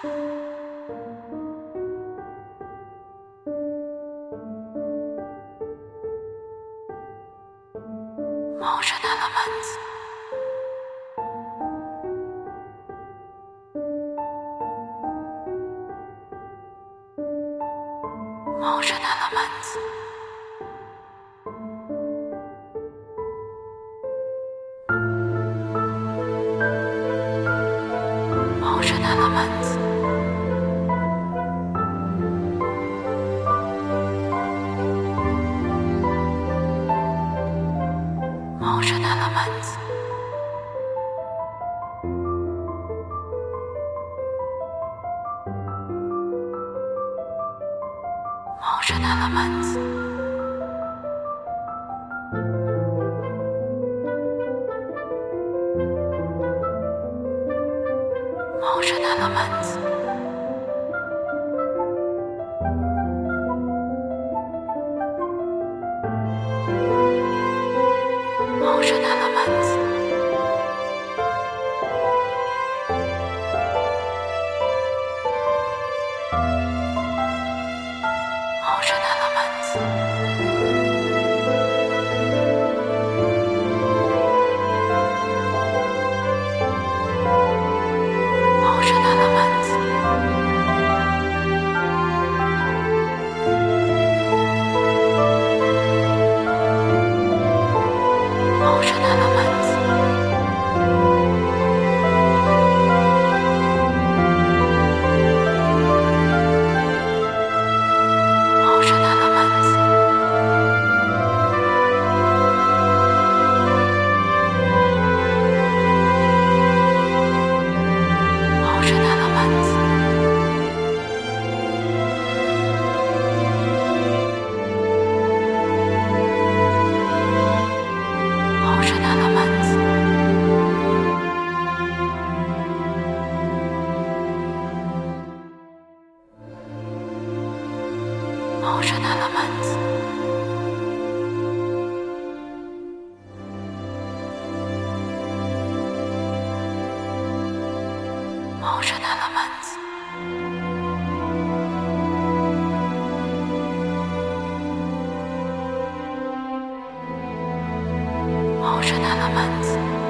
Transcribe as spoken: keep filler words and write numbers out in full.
Motion elements. Motion elements. Motion elements. Motion elements. Motion elements. Motion elements. Motion elements. Motion elements. Motion elements. Motion elements. Motion elements. Motion elements. Motion elements. Motion elements. Motion elements. Motion elements.